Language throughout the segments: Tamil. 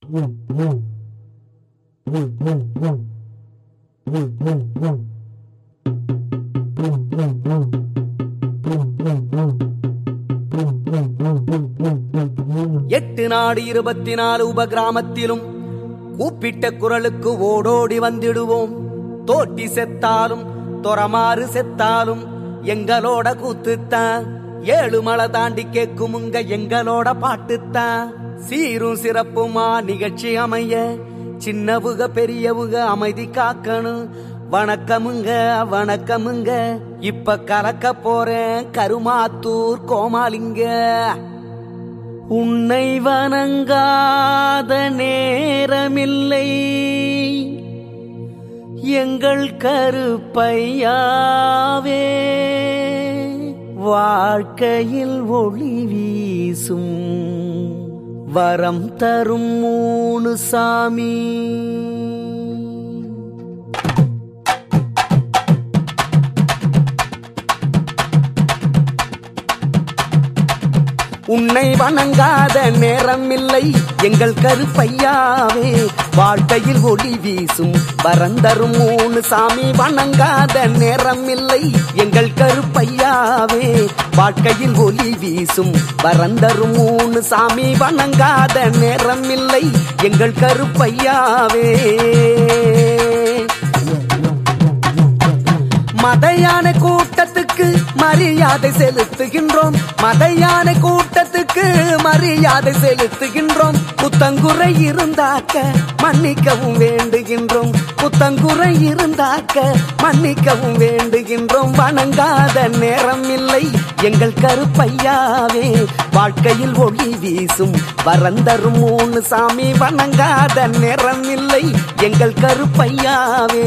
எட்டு நாடு 24 உபகிராமத்திலும் கூப்பிட்ட குரலுக்கு ஓடோடி வந்திடுவோம். தோட்டி செத்தாலும் தொரமாறு செத்தாலும் எங்களோட கூத்துத்தான். 7 மலை தாண்டி கேக்குமுங்க எங்களோட பாட்டுத்தான். சீரும் சிறப்புமா நிகழ்ச்சி அமைய சின்னவுக பெரியவுக அமைதி காக்கணும். வணக்கமுங்க வணக்கமுங்க. இப்ப கலக்க போறேன் கருமாத்தூர் கோமாளிங்க. உன்னை வணங்காத நேரமில்லை எங்கள் கருப்பையாவே. வாழ்க்கையில் ஒளி வீசும் வரம் தரும் 3 சாமி. உன்னை வணங்காத நேரம் இல்லை எங்கள் கருப்பையாவே. வாழ்க்கையில் ஒளி வீசும் வரந்தரும் 3 சாமி. வணங்காத நேரம் இல்லை எங்கள் கருப்பையாவே. வாழ்க்கையில் ஒளி வீசும் வரந்தரும் 3 சாமி. வணங்காத நேரம் இல்லை எங்கள் கருப்பையாவே. மதையான கூட்டத்துக்கு மரியாதை செலுத்துகின்றோம். மதையான கூட்டத்துக்கு மரியாதை செலுத்துகின்றோம். குத்தங்குறை இருந்தாக்க மன்னிக்கவும் வேண்டுகின்றோம். குத்தங்குறை இருந்தாக்க மன்னிக்கவும் வேண்டுகின்றோம். வணங்காத நேரம் இல்லை எங்கள் கருப்பையாவே. வாழ்க்கையில் ஒளி வீசும் வரந்தரும் 3 சாமி. வணங்காத நேரம் இல்லை எங்கள் கருப்பையாவே.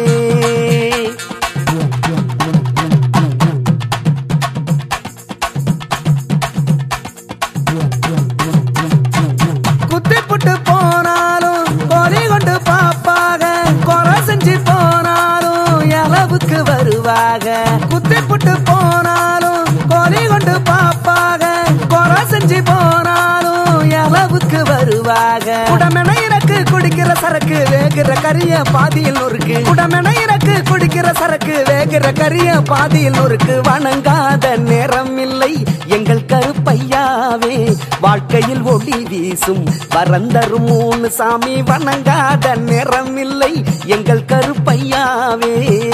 குத்திப்புட்டு போனாலும் கொலை கொண்டு பாப்பாக. கொலை செஞ்சு போனாலும் எளவுக்கு வருவாக. குத்திப்புட்டு போனாலும் கொலை கொண்டு பாப்பாக. கொலை செஞ்சு போனாலும் எளவுக்கு வருவாக. குடமென இறக்கு குடிக்கிற சரக்கு வேகிற கரிய பாதியில் நொறுக்கு. குடமென இறக்கு குடிக்கிற சரக்கு வேகிற கரிய பாதியில் நொறுக்கு. வணங்காத நேரம் இல்லை எங்கள் கருப்பையாவே. வாழ்க்கையில் ஒளி வீசும் வரந்தரும் 3 சாமி. வணங்காத நேரம் இல்லை எங்கள் கருப்பையாவே.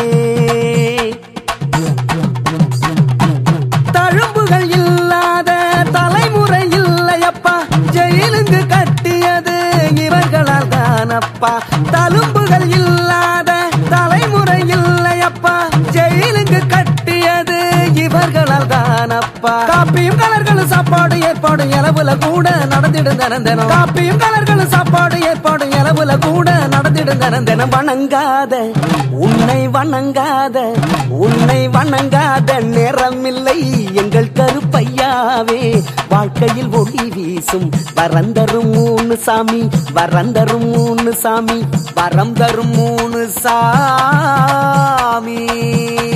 தழும்புகள் இல்லாத தலைமுறை இல்லையப்பா. ஜெயிலுங்கு கட்டியது இவர்களால் தானப்பா. தழும்புகள் இல்லாத தலைமுறை இல்லையப்பா. ஜெயிலுங்கு கட்டியது இவர்களால் தானப்பா. காப்பியும் கலர்களும் சாப்பாடு ஏற்பாடு எலவுல கூட நடந்திடும் தினம். காப்பியும் கலர்களும் சாப்பாடு ஏற்பாடு எலவுல கூட நடந்திடும் தினம். வணங்காத உன்னை வணங்காத உன்னை வணங்காத நேரம் இல்லை எங்கள் கருப்பையாவே. வாழ்க்கையில் ஒளி வீசும் வரந்தரும் 3 சாமி. வரந்தரும் 3 சாமி. வரம் தரும் 3 சாமி.